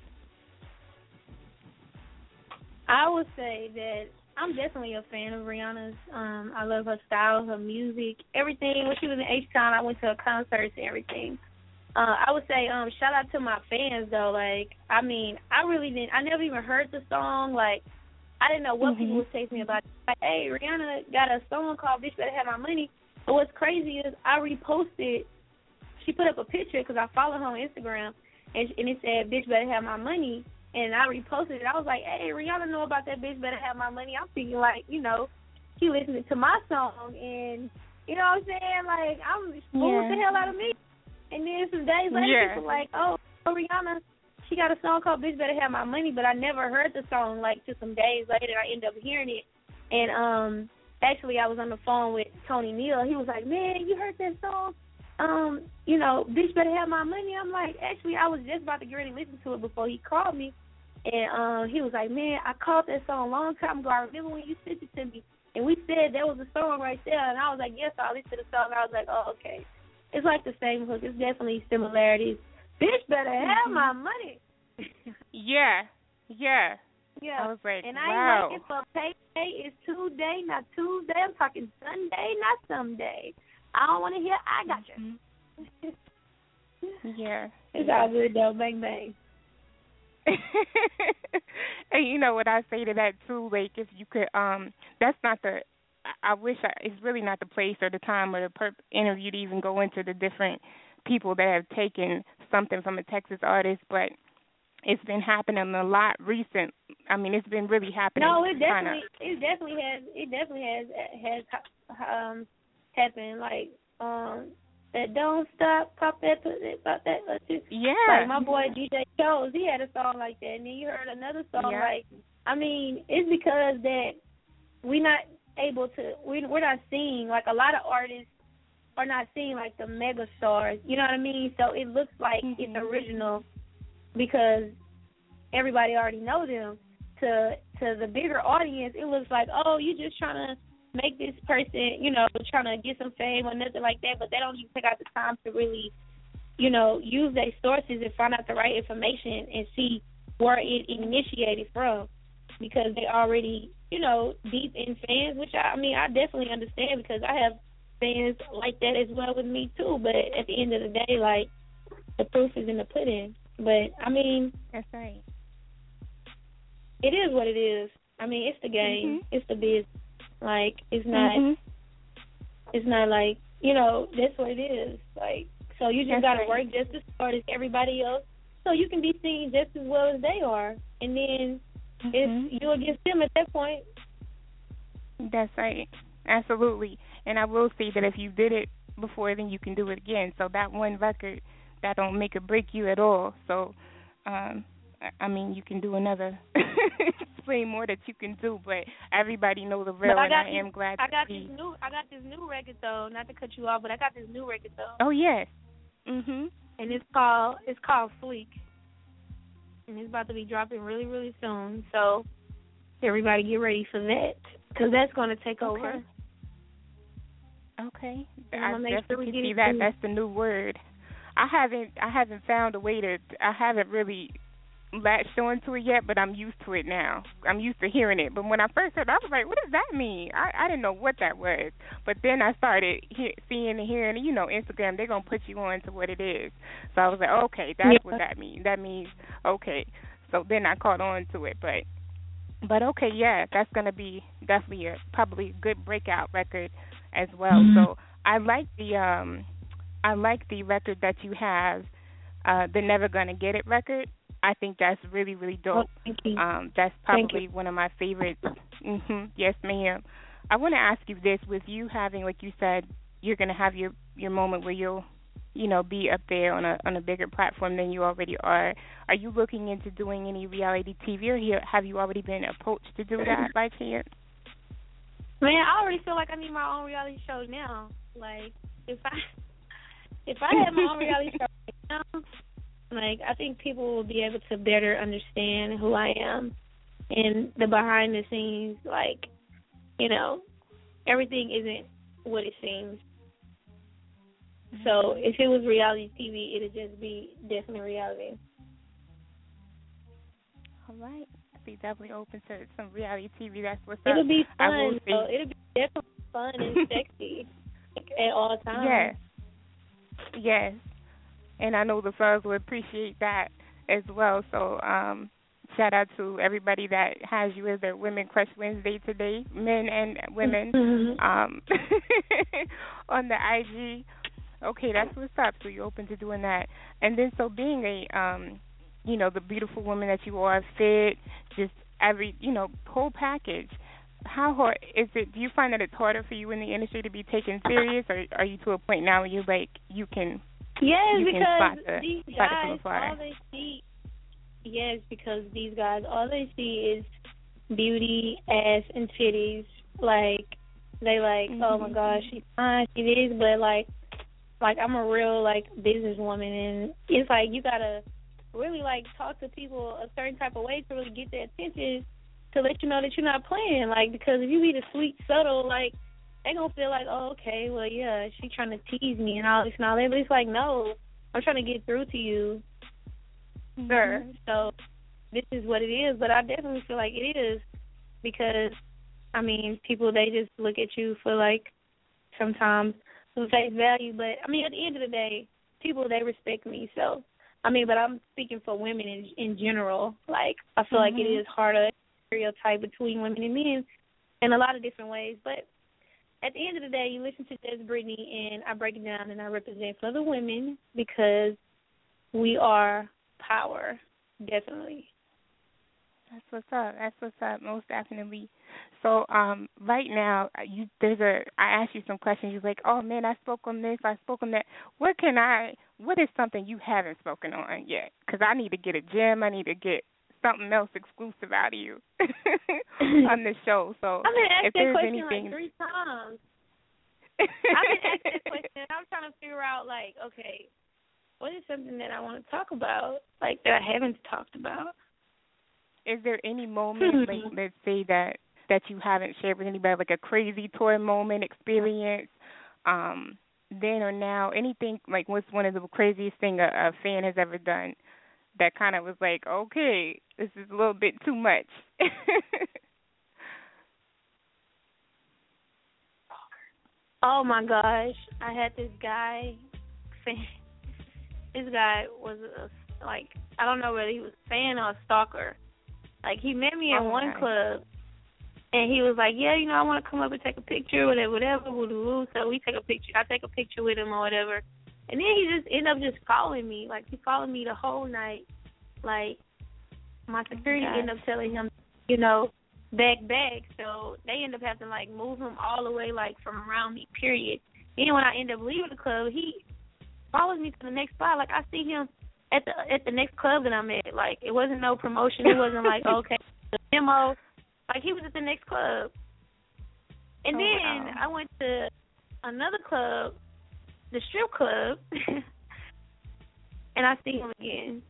S8: I would say that I'm definitely a fan of Rihanna's. I love her style, her music, everything. When she was in H-Town, I went to her concerts and everything. I would say shout out to my fans, though. Like, I mean, I never even heard the song. Like, I didn't know what people would say to me about it. Like, hey, Rihanna got a song called Bitch Better Have My Money. But what's crazy is I reposted. She put up a picture because I follow her on Instagram, and it said, Bitch Better Have My Money. And I reposted it. I was like, hey, Rihanna know about that Bitch Better Have My Money. I'm thinking, like, you know, she listening to my song. And, you know what I'm saying? Like, I'm fooling the hell out of me. And then some days later, people like, oh, Rihanna, she got a song called Bitch Better Have My Money. But I never heard the song, like, till some days later. I ended up hearing it. And actually, I was on the phone with Tony Neal. He was like, man, you heard that song? You know, Bitch Better Have My Money. I'm like, actually, I was just about to get ready to listen to it before he called me. And he was like, man, I called that song a long time ago. I remember when you sent it to me. And we said that was a song right there. And I was like, yes, I listened to the song. I was like, oh, okay. It's like the same hook. It's definitely similarities. Bitch better have my money.
S6: Yeah.
S8: Yeah.
S6: I was like,
S8: and
S6: wow.
S8: I ain't waiting for payday. It's today, not Tuesday. I'm talking Sunday, not someday. I don't want to hear, I got you.
S6: Yeah.
S8: It's all good, though. Bang, bang.
S6: And you know what I say to that, too, like, if you could, that's not the, it's really not the place or the time or the interview to even go into the different people that have taken something from a Texas artist, but it's been happening a lot recent. I mean, it's been really happening.
S8: No, it definitely has happened. Like, that Don't Stop, pop that.
S6: Yeah.
S8: Like my boy DJ Chose, he had a song like that, and then you heard another song like, I mean, it's because that we're not able to, we're not seeing, like a lot of artists are not seeing like the mega stars, you know what I mean? So it looks like it's original because everybody already know them. To the bigger audience, it looks like, oh, you're just trying to make this person, you know, trying to get some fame or nothing like that, but they don't even take out the time to really, you know, use their sources and find out the right information and see where it initiated from, because they already, you know, deep in fans, which I definitely understand, because I have fans like that as well with me too, but at the end of the day, like, the proof is in the pudding. But, I mean,
S6: that's right.
S8: It is what it is. I mean, it's the game. It's the business. Like, it's not it's not like, you know, that's what it is. Like, so you just got to work just as hard as everybody else so you can be seen just as well as they are. And then if you're against them at that point.
S6: That's right. Absolutely. And I will say that if you did it before, then you can do it again. So that one record, that don't make or break you at all. So, I mean, you can do another. Way more that you can do, but everybody knows the real, and I am glad to see.
S8: I got this new record though. Not to cut you off, but I got this new record though.
S6: Oh yes.
S8: And it's called Fleek, and it's about to be dropping really, really soon. So everybody get ready for that, because that's going to take over.
S6: Okay. I definitely see that. That's the new word. I haven't found a way to. I haven't really latched onto it yet, but I'm used to it now. I'm used to hearing it. But when I first heard it, I was like, what does that mean? I didn't know what that was. But then I started seeing and hearing, you know, Instagram, they're going to put you on to what it is. So I was like, okay, that's what that means. That means, okay. So then I caught on to it. But okay, yeah, that's going to be definitely probably a good breakout record as well. So I like the record that you have, the Never Gonna Get It record. I think that's really, really dope. That's probably one of my favorites. Yes, ma'am. I want to ask you this: with you having, like you said, you're going to have your moment where you'll, you know, be up there on a bigger platform than you already are. Are you looking into doing any reality TV, or have you already been approached to do that by chance?
S8: Man, I already feel like I need my own reality show now. Like, if I had my own reality show right now, like, I think people will be able to better understand who I am and the behind the scenes. Like, you know, everything isn't what it seems. So if it was reality TV, it'd just be definitely reality.
S6: All right. I'll be definitely open to some reality TV. That's what's up.
S8: It'll be fun. It'll be definitely fun and sexy at all times.
S6: Yes. And I know the fans will appreciate that as well. So shout out to everybody that has you as their Women Crush Wednesday today, men and women, on the IG. Okay, that's what's up. So you're open to doing that. And then so being a, you know, the beautiful woman that you are, fit, just every, you know, whole package. How hard is it? Do you find that it's harder for you in the industry to be taken serious, or are you to a point now where you're like, you can...
S8: Yes,
S6: you
S8: because these guys, all they see, because these guys, all they see is beauty, ass, and titties. Like, they like, oh my gosh, she's fine, she is, but like I'm a real, like, businesswoman, and it's like you gotta really, like, talk to people a certain type of way to really get their attention, to let you know that you're not playing, like, because if you be the sweet, subtle, like, they gonna feel like, oh, okay, well, yeah, she trying to tease me and all this and all that. But it's like, no, I'm trying to get through to you, sir. So this is what it is, but I definitely feel like it is because, I mean, people, they just look at you for, like, sometimes some face value. But, I mean, at the end of the day, people, they respect me. So, I mean, but I'm speaking for women in general. Like, I feel like it is harder stereotype between women and men in a lot of different ways. But at the end of the day, you listen to Just Brittany, and I break it down and I represent for the women because we are power, definitely.
S6: That's what's up. That's what's up. Most definitely. So, right now, I asked you some questions. You're like, oh man, I spoke on this, I spoke on that. What is something you haven't spoken on yet? Because I need to get a gem. I need to get something else exclusive out of you on the show. So,
S8: I've been asked
S6: if
S8: that
S6: there's
S8: question
S6: anything,
S8: like 3 times. I've been asked that question, and I'm trying to figure out, like, okay, what is something that I want to talk about, like, that I haven't talked about?
S6: Is there any moment, like, let's say that you haven't shared with anybody, like a crazy tour moment, experience, then or now, anything, like what's one of the craziest thing a fan has ever done that kind of was like, okay, this is a little bit too much?
S8: Oh, my gosh. I had this guy, this guy was, I don't know whether he was a fan or a stalker. Like, he met me in one club, and he was like, yeah, I want to come up and take a picture, whatever, woo-doo-woo. So we take a picture. I take a picture with him or whatever. And then he just ended up just following me. Like, he followed me the whole night. Like, my security ended up telling him, back. So they ended up having to, like, move him all the way, like, from around me, period. Then when I ended up leaving the club, he follows me to the next spot. Like, I see him at the next club that I'm at. Like, it wasn't no promotion. It wasn't like, okay, the demo. Like, he was at the next club. And then I went to another club, the strip club, and I see him again.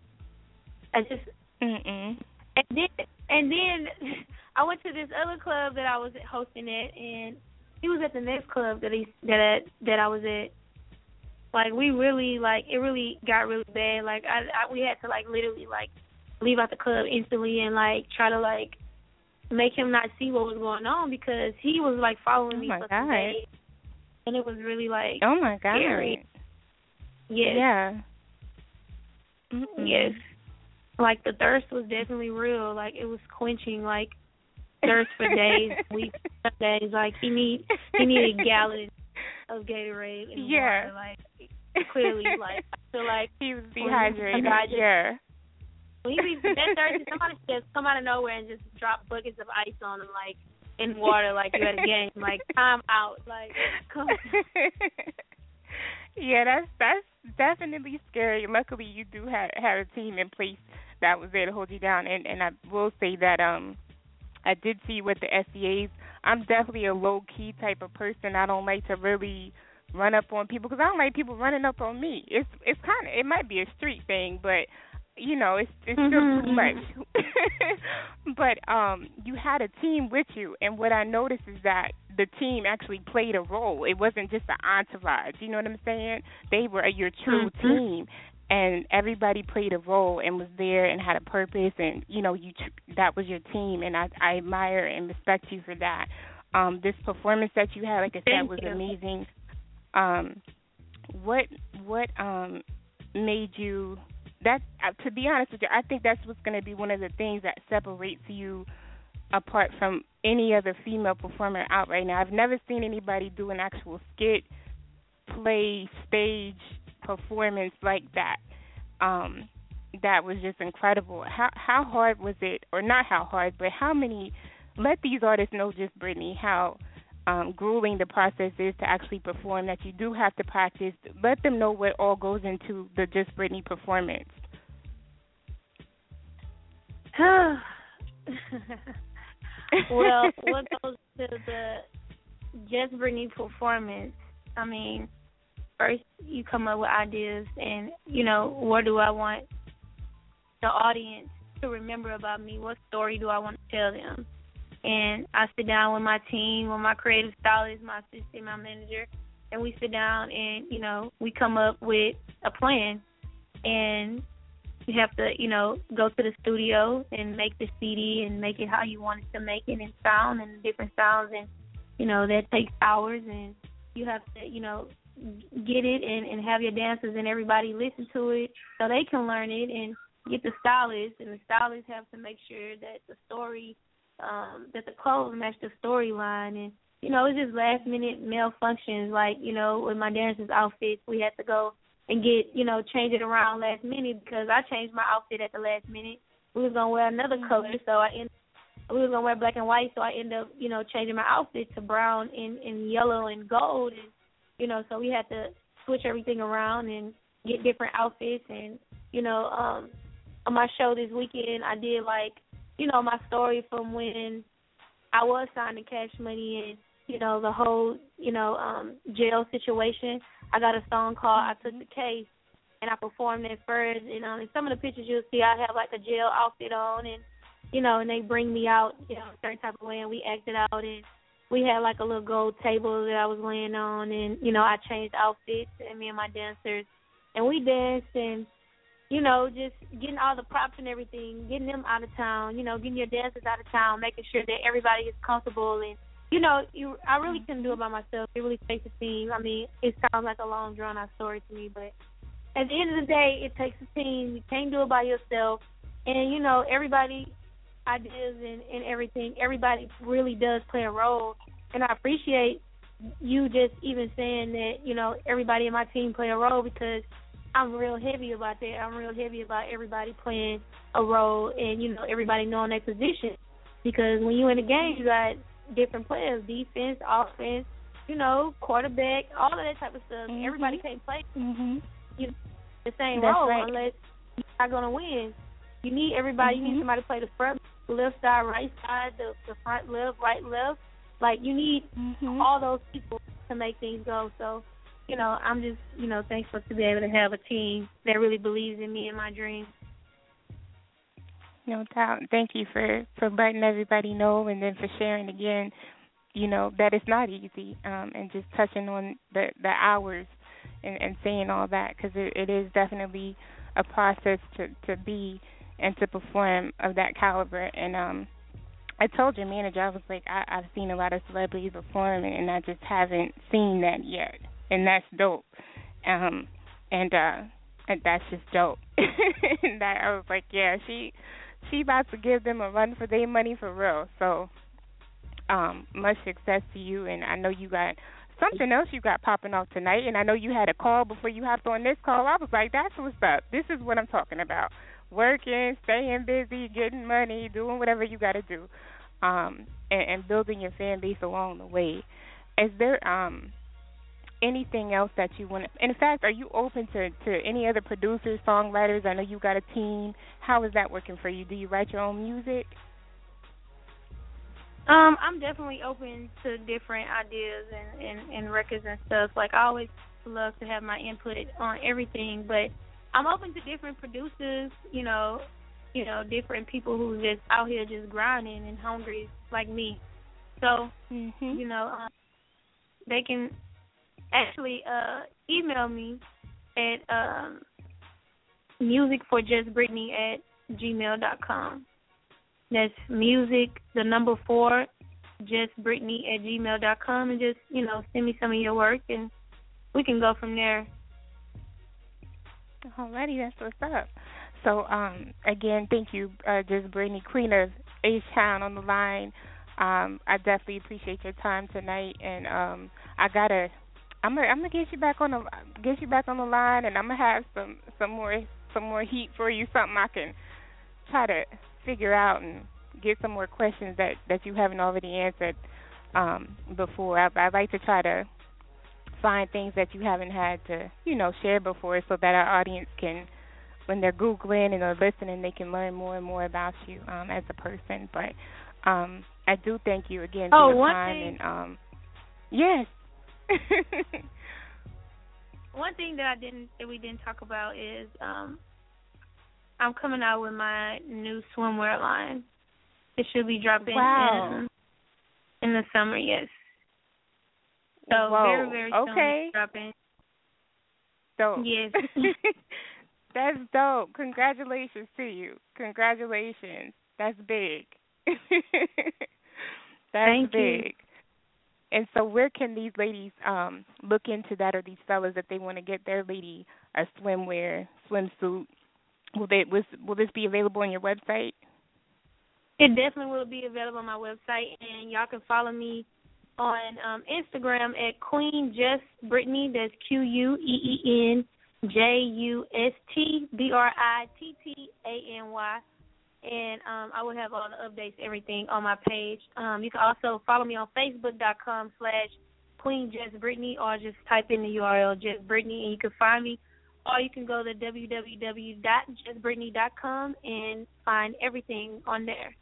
S8: And then I went to this other club that I was hosting at, and he was at the next club that I was at. Like, we really, like, it really got really bad. Like, we had to, like, literally, like, leave out the club instantly and, like, try to, like, make him not see what was going on because he was, like, following me for some days. And it was really, like,
S6: oh, my God.
S8: Scary. Yes.
S6: Yeah.
S8: Yes. Like, the thirst was definitely real. Like, it was quenching, like, thirst for days, weeks, days. Like, he needed a gallon of Gatorade and water. Like, clearly, like, I feel like
S6: he was dehydrated.
S8: When he be that thirsty, somebody should just come out of nowhere and just drop buckets of ice on him, like, in water, like you're at a game. Like, time out. Like, come on.
S6: Yeah, that's definitely scary. Luckily, you do have a team in place that was there to hold you down. And I will say that I did see with the SCAs, I'm definitely a low-key type of person. I don't like to really run up on people because I don't like people running up on me. It's kind of, it might be a street thing, but it's still too much. But you had a team with you, and what I noticed is that the team actually played a role. It wasn't just an entourage. You know what I'm saying? They were your true team, and everybody played a role and was there and had a purpose, and that was your team, and I admire and respect you for that. This performance that you had, like I said, was amazing. What made you? That, to be honest with you, I think that's what's going to be one of the things that separates you apart from any other female performer out right now. I've never seen anybody do an actual skit, play, stage performance like that. That was just incredible. How hard was it, or not how hard, but how many? Let these artists know, Just Brittany, how grueling the process is to actually perform, that you do have to practice. Let them know what all goes into the Just Brittany performance.
S8: Well, what goes to the Just Brittany performance, I mean, first you come up with ideas and, what do I want the audience to remember about me? What story do I want to tell them? And I sit down with my team, with my creative stylist, my assistant, my manager, and we sit down and, we come up with a plan. And You have to, go to the studio and make the CD and make it how you want it to make it and sound and different sounds. And, that takes hours. And you have to, get it and have your dancers and everybody listen to it so they can learn it and get the stylists. And the stylists have to make sure that the story, that the clothes match the storyline. And, it's just last-minute malfunctions. Like, with my dancers' outfits, we had to go and get, change it around last minute because I changed my outfit at the last minute. We was going to wear another color, so we was going to wear black and white, so I ended up, changing my outfit to brown and yellow and gold. And, so we had to switch everything around and get different outfits. And, on my show this weekend, I did, my story from when I was signed to Cash Money and, the whole, jail situation. I got a song called I Took the Case, and I performed it first. And in some of the pictures you'll see I have, a jail outfit on, and, and they bring me out, a certain type of way, and we acted out. And we had, a little gold table that I was laying on, and, I changed outfits, and me and my dancers. And we danced, and, just getting all the props and everything, getting them out of town, getting your dancers out of town, making sure that everybody is comfortable. And, I really couldn't do it by myself. It really takes a team. I mean, it sounds like a long, drawn-out story to me, but at the end of the day, it takes a team. You can't do it by yourself. And, everybody, ideas and everything, everybody really does play a role. And I appreciate you just even saying that, everybody in my team play a role because I'm real heavy about that. I'm real heavy about everybody playing a role and, everybody knowing their position. Because when you're in the game, you got different players, defense, offense, quarterback, all of that type of stuff. Mm-hmm. Everybody can't play the same role unless you're not going to win. You need everybody. You need somebody to play the front, left side, right side, the front left, right left. You need all those people to make things go. So, I'm just, thankful to be able to have a team that really believes in me and my dreams.
S6: No doubt. Thank you for letting everybody know and then for sharing again, that it's not easy and just touching on the hours and saying all that because it is definitely a process to be and to perform of that caliber. And I told your manager, I was like, I've seen a lot of celebrities perform and I just haven't seen that yet. And that's dope. And that's just dope. And I was like, yeah, she about to give them a run for their money for real. So much success to you. And I know you got something else you got popping off tonight. And I know you had a call before you hopped on this call. I was like, that's what's up. This is what I'm talking about. Working, staying busy, getting money, doing whatever you got to do, and building your fan base along the way. Is there anything else that you want to... In fact, are you open to any other producers, songwriters? I know you got a team. How is that working for you? Do you write your own music?
S8: I'm definitely open to different ideas and records and stuff. I always love to have my input on everything, but I'm open to different producers, different people who just out here just grinding and hungry like me. So, they can actually email me at musicforjustbrittany@gmail.com. That's music, the number 4, justbrittany@gmail.com, and just, send me some of your work, and we can go from there.
S6: Alrighty, that's what's up. So, again, thank you, Just Brittany, Queen of H-Town on the line. I definitely appreciate your time tonight, and I'm gonna get you back on the line, and I'm gonna have some more heat for you, something I can try to figure out and get some more questions that you haven't already answered before. I'd like to try to find things that you haven't had to, share before so that our audience can, when they're Googling and they're listening, they can learn more and more about you as a person. But I do thank you again for your time. And yes.
S8: One thing that we didn't talk about is I'm coming out with my new swimwear line. It should be dropping in the summer, yes. So very, very soon it's dropping.
S6: So
S8: yes.
S6: That's dope. Congratulations to you. Congratulations. That's big. That's
S8: Thank
S6: big.
S8: you.
S6: And so where can these ladies look into that, or these fellas if they want to get their lady a swimsuit? Will this be available on your website?
S8: It definitely will be available on my website, and y'all can follow me on Instagram at Queen Just Brittany. That's QueenJustBrittany. And I will have all the updates, everything on my page. You can also follow me on Facebook.com/QueenJustBrittany, or just type in the URL Just Brittany and you can find me. Or you can go to www.justbrittany.com and find everything on there.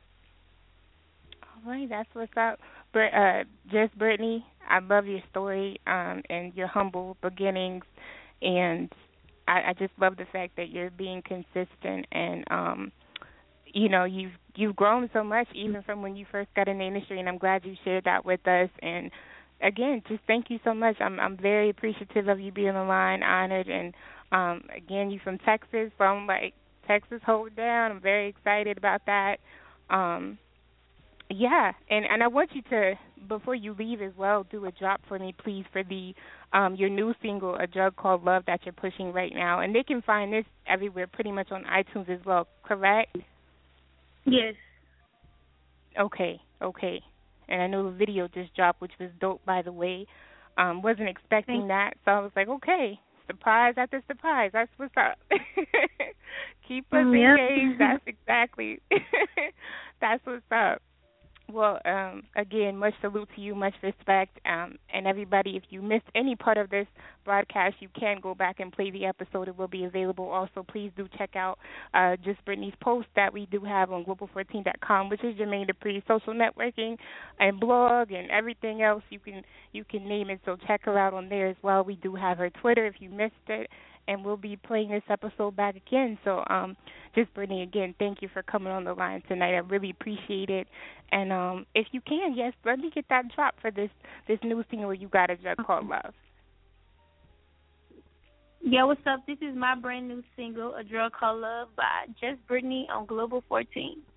S6: All right, that's what's up. Just Brittany, I love your story and your humble beginnings, and I just love the fact that you're being consistent and you've grown so much even from when you first got in the industry, and I'm glad you shared that with us. And again, just thank you so much. I'm very appreciative of you being on the line, honored, and again, you from Texas, so I'm like, Texas, hold down. I'm very excited about that. Yeah, and I want you to, before you leave as well, do a drop for me, please, for the your new single, A Drug Called Love, that you're pushing right now. And they can find this everywhere, pretty much on iTunes as well, correct?
S8: Yes.
S6: Okay. And I know the video just dropped, which was dope, by the way. Wasn't expecting that, so I was like, okay, surprise after surprise. That's what's up. Keep us engaged. That's exactly. That's what's up. Well, again, much salute to you, much respect. And everybody, if you missed any part of this broadcast, you can go back and play the episode. It will be available. Also, please do check out Just Brittany's post that we do have on Global14.com, which is Jermaine Dupri, social networking and blog and everything else you can name it. So check her out on there as well. We do have her Twitter if you missed it. And we'll be playing this episode back again. So, Just Brittany, again, thank you for coming on the line tonight. I really appreciate it. And if you can, yes, let me get that drop for this new single, You Got a Drug Called Love.
S8: Yeah, what's up? This is my brand new single, A Drug Called Love, by Just Brittany on Global 14.